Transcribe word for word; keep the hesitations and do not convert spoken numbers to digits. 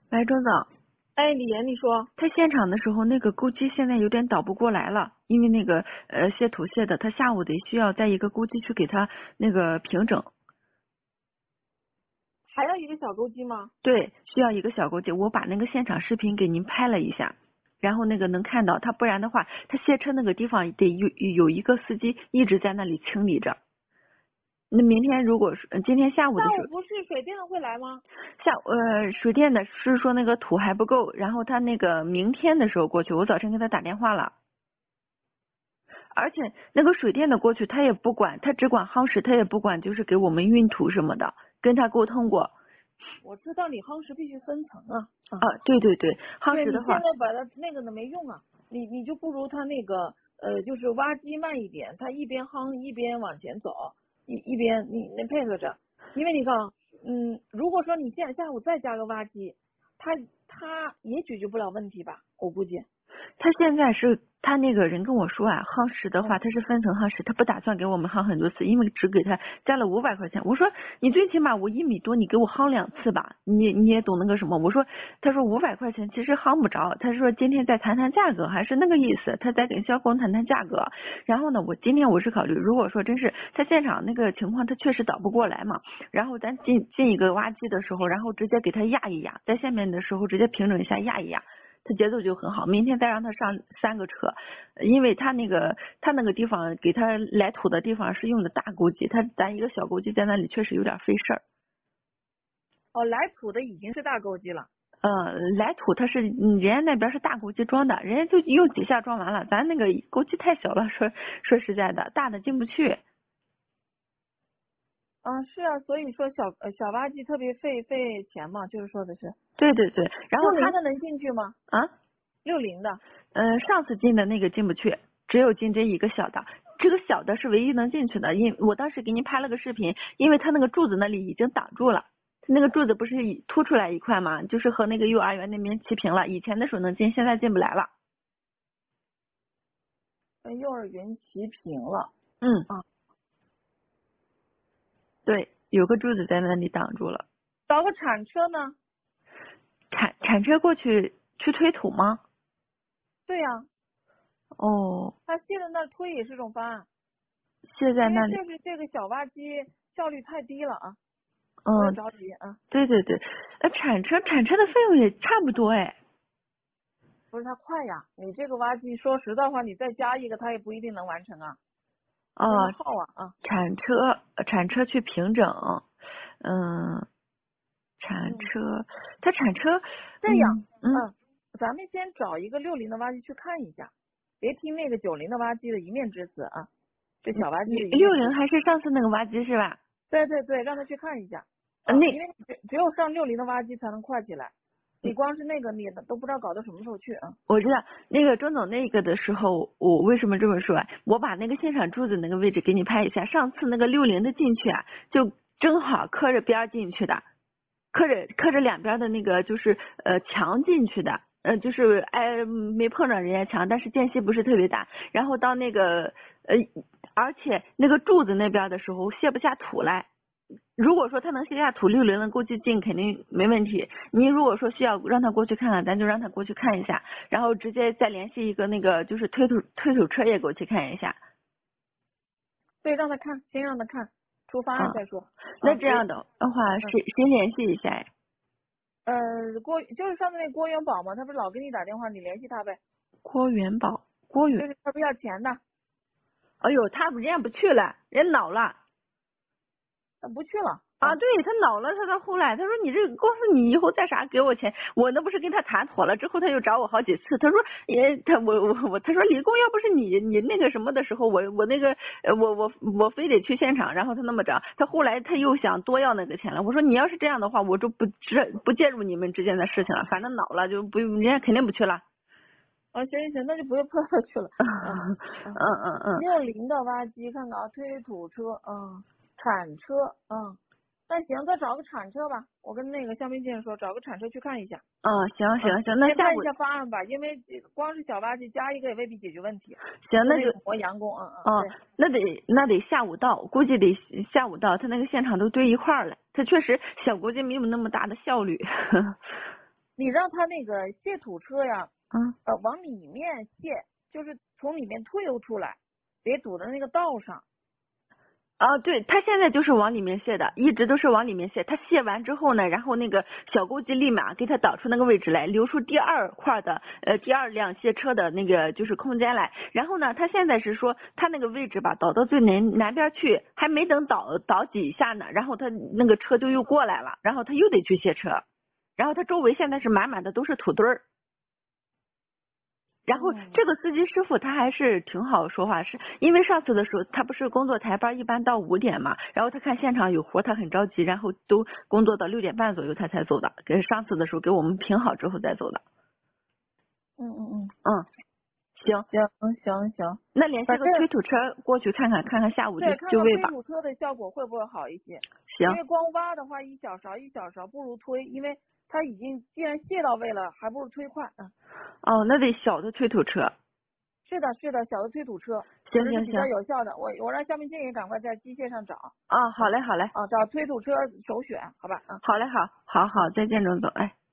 喂，庄总， 哎，李岩，你说他现场的时候那个钩机现在有点导不过来了，因为那个呃卸土卸的，他下午得需要在一个钩机去给他那个平整。 还要一个小钩机吗？ 对，需要一个小钩机，我把那个现场视频给您拍了一下，然后那个能看到他，不然的话，他卸车那个地方得有有一个司机一直在那里清理着。那明天如果是今天下午的时候， 下午不是水电的会来吗？ 下呃水电的是说那个土还不够，然后他那个明天的时候过去，我早晨给他打电话了。而且那个水电的过去，他也不管，他只管夯实，他也不管就是给我们运土什么的，跟他沟通过。 我知道你夯实必须分层啊啊！ 啊，对对对，夯对你实的话， 现在把它那个的没用啊，你你就不如他那个呃，就是挖机慢一点，他一边夯一边往前走，一一边你那配合着，因为你看啊，嗯，如果说你现在下午再加个挖机，他他也解决不了问题吧？我估计。 他现在是他那个人跟我说啊，夯实的话嗯， 他是分层夯实，他不打算给我们夯很多次，因为只给他加了五百块钱。我说你最起码我一米多，你给我夯两次吧，你你也懂那个什么？我说他说五百块钱其实夯不着，他说今天再谈谈价格，还是那个意思，他再跟肖工谈谈价格。然后呢，我今天我是考虑，如果说真是他现场那个情况，他确实倒不过来嘛，然后咱进进一个挖机的时候，然后直接给他压一压，在下面的时候直接平整一下压一压。他节奏就很好，明天再让他上三个车，因为他那个他那个地方给他来土的地方是用的大钩机，他咱一个小钩机在那里确实有点费事儿。 哦，来土的已经是大钩机了。 呃，来土他是人家那边是大钩机装的，人家就用几下装完了，咱那个钩机太小了，说说实在的，大的进不去。 啊，是啊，所以说小呃小挖机特别费费钱嘛，就是说的是对对对，然后他六零的能进去吗？ 啊， 六零的呃，上次进的那个进不去，只有进这一个小的，这个小的是唯一能进去的，因我当时给您拍了个视频，因为他那个柱子那里已经挡住了。那个柱子不是凸出来一块嘛，就是和那个幼儿园那边齐平了。以前的时候能进，现在进不来了。 跟幼儿园齐平了嗯， 啊。 对，有个柱子在那里挡住了。 找个铲车呢？ 铲铲车过去去推土吗？ 对呀、 哦， 他卸在那儿推也是种方案，因为卸在那里。 就是这个小挖机效率太低了啊，我也嗯， 着急啊。 对对对，呃，铲车铲车的费用也差不多哎。 不是它快呀，你这个挖机说实在话，你再加一个，它也不一定能完成啊， 哦， 那么耗啊啊。 铲车铲车去平整，嗯，铲嗯， 车，他铲车， 这样， 嗯嗯， 嗯，咱们先找一个六零的挖机去看一下，别听那个九零的挖机的一面之词啊，这小挖机的一面之词。 六零还是上次那个挖机是吧？ 对对对，让他去看一下呃， 啊， 那因为只只有上六零的挖机才能快起来，你光是那个你都不知道搞到什么时候去啊。 我知道那个钟总那个的时候，我为什么这么说啊？我把那个现场柱子那个位置给你拍一下，上次那个六零的进去啊，就正好磕着边进去的，磕着磕着两边的那个就是呃墙进去的，呃就是挨没碰着人家墙，但是间隙不是特别大。然后到那个呃，而且那个柱子那边的时候卸不下土来。如果说他能卸下土，六零的过去进肯定没问题。您如果说需要让他过去看看，咱就让他过去看一下，然后直接再联系一个那个就是推土推土车也过去看一下。 对，让他看，先让他看，出方案啊， 再说。啊，别， 那这样的话， 嗯， 谁谁联系一下呀？ 呃，郭就是上次那郭元宝嘛，他不是老给你打电话，你联系他呗， 郭元宝，郭元， 就是他不要钱的， 哎呦，他人家不去了，人恼了。 他不去了啊， 啊。 对他恼了，他到后来他说你这个公司你以后再啥给我钱，我那不是跟他谈妥了之后他又找我好几次，他说也他我我我他说李工要不是你你那个什么的时候，我我那个呃我我我非得去现场，然后他那么着，他后来他又想多要那个钱了，我说你要是这样的话，我就不知不介入你们之间的事情了，反正恼了就不人家肯定不去了。 啊，行行行，那就不用碰他去了。嗯嗯嗯， 嗯嗯， 六零的挖机看看啊，推土车，嗯，铲车，嗯，那行，再找个铲车吧。我跟那个肖明建说，找个铲车去看一下。 嗯行啊， 行行，那下午先看一下方案吧，因为这光是小挖机加一个也未必解决问题。 行那就就那个磨洋工，嗯嗯， 哦， 对。 那得那得下午到，估计得下午到，他那个现场都堆一块儿了，他确实小估计没有那么大的效率。 你让他那个卸土车呀， 嗯， 呃，往里面卸，就是从里面推油出来，别堵在那个道上。 啊，对，他现在就是往里面卸的，一直都是往里面卸。他卸完之后呢，然后那个小钩机立马给他导出那个位置来，留出第二块的呃第二辆卸车的那个就是空间来。然后呢，他现在是说他那个位置吧，导到最南南边去，还没等导导几下呢，然后他那个车就又过来了，然后他又得去卸车，然后他周围现在是满满的都是土堆儿。然后这个司机师傅他还是挺好说话，是因为上次的时候他不是工作台班一般到五点嘛，然后他看现场有活他很着急，然后都工作到六点半左右他才走的，给上次的时候给我们评好之后再走的。 嗯嗯嗯嗯，行行行行， 那联系反正个推土车过去看看，看看下午就对，看看就位吧。 推土车的效果会不会好一些？ 行因为光挖的话一小勺一小勺不如推，因为它已经既然卸到位了，还不如推快。嗯， 哦，那得小的推土车。 是的，是的，小的推土车可能是比较行行行。 有效的。我我让肖明静也赶快在机械上找啊，好嘞好嘞。 啊，找推土车首选，好吧？啊。 好嘞好，好好，再见郑总，哎。